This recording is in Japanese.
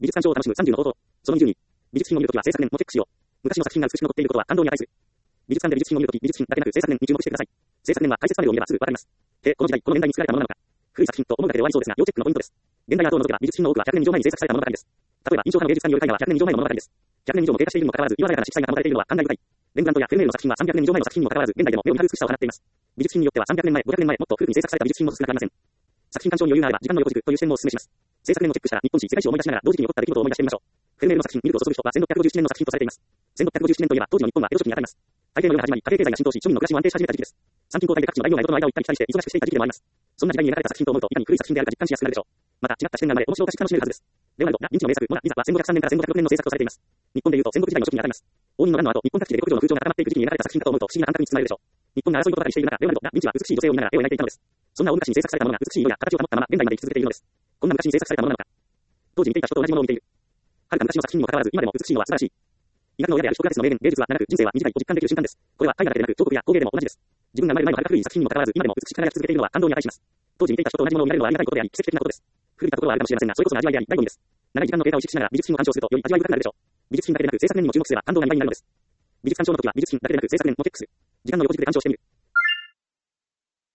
美術鑑賞を楽しむ30の方法。その20に、美術品を見るときは制作年もチェックしよう。昔の作品が美しく残っていることは感動に値する。美術館で美術品を見るとき、美術品だけなく制作年に注目してください。制作年は解説パネルを見ればすぐわかります。この時代、この年代に作られたものなのか。古い作品と思うだけで終わりそうですが、要チェックのポイントです。現代アートを除けば美術品の多くは100年以上前に制作された物語です。例えば、印象派の芸術家による絵画は100年以上前の物語です。100年以上も経過しているにもかかわらず、色鮮やかな色彩が保たれているのは感慨深い。レンブラントやフェルメールの作品は300年以上前の作品にもかかわらず、現代でも目を見張る美しさを放っています。美術品によっては300年前、500年前、もっと古くに制作された美術品も少なくありません。作品鑑賞に余裕があれば、時間の横軸という視点もお勧めします。制作年をチェックしたら、日本史、世界史を思い出しながら、同時期に起こった出来事を思い出してみましょう。フェルメールの作品、ミルクを注ぐ人は1657年の作品とされています。1657年といえば、当時の日本は江戸初期に当たります。太平の世が始まり、家計経済が浸透し、庶民の暮らしも安定し始めた時期です。参勤交代で各地の大名が江戸の間を行ったり来たりして、忙しくしていた時期でもあります。そんな時代に描かれた作品と思うと、いかに古い作品であるか実感しやすくなるでしょう。また、違った視点が生まれ、面白おかしく楽しめるはずです。レオナルド、ダ・ヴィンチの名作、モナ・リザは1503年から1506年の制作とされています。日本でいうと戦国時代の初期に当たります。応仁の乱の後、日本各地で国土の風潮が高まっていく時期に描かれた作品かと思うと、不思議な感覚に包まれるでしょう。日本が争い事ばかりしている中、レオナルド、ダ・ヴィンチは美しい女性を見ながら絵を描いていたのです。そんな大昔に制作されたものが美しい色や形を保ったまま現代まで生き続けているのです。こんな昔に制作されたものなのか。当時見ていた人と同じものを見ている。はるか昔の作品にもかかわらず、今でも美しいのは素晴らしい。医学の親であるヒポクラテスの名言、芸術は長く、人生は短いと実感できる瞬間です。これは絵画だけでなく、彫刻や工芸でも同じです。自分が生まれる前のはるか古い作品にもかかわらず、今でも美しく輝き続けているのは感動に値します。当時見ていた人と同じものを見られるのはありがたいことであり、奇跡的なことです。古びたところはあるかもしれませんが、それこそが味わいであり、醍醐味です。長い時間の経過を意識しながら美術品を鑑賞すると、より味わい深くなるでしょう。美術品だけでなく、制作年にも注目すれば感動が2倍になるのです。美術鑑賞の時は美術品だけでなく、制作年もチェックする。時間の横軸で鑑賞してみる。